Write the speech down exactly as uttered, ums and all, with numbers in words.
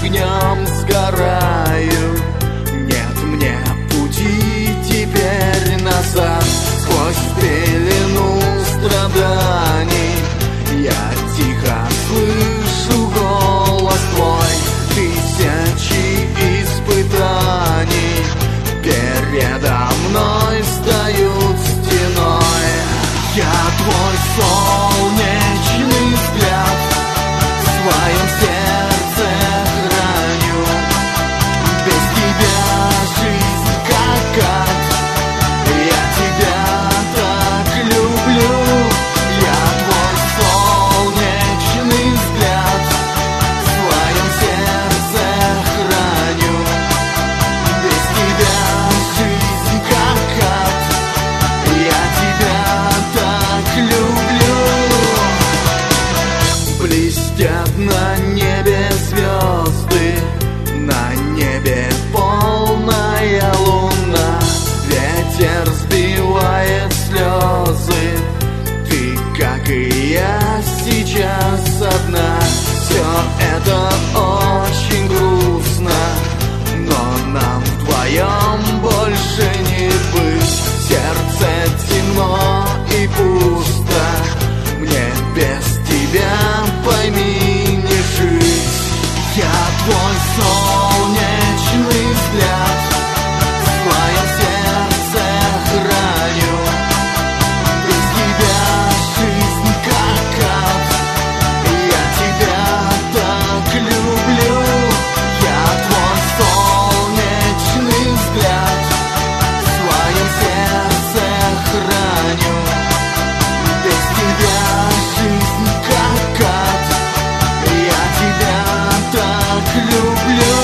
огнем сгораю. Нет мне пути теперь назад. Сквозь пелену страданий я тихо слышу голос твой. Тысячи испытаний передо мной встают стеной. Я твой солнечный взгляд в своем сердце храню. Без тебя жизнь как ад. Я тебя так люблю. Я твой солнечный взгляд в своем сердце храню. Без тебя жизнь как ад. Я тебя так люблю. Блестят на небе звезды, на небе полная луна. Ветер сбивает слезы, ты, как и я, сейчас одна. Все это очень грустно, но нам вдвоем больше не быть. В сердце темно и пусто, мне без тебя, пойми, не жить. Я твой солнечный взгляд в своем сердце храню. Без тебя жизнь как ад. Я тебя так люблю. Я твой солнечный взгляд в своем сердце храню. Без тебя жизнь как ад. Я тебя так люблю.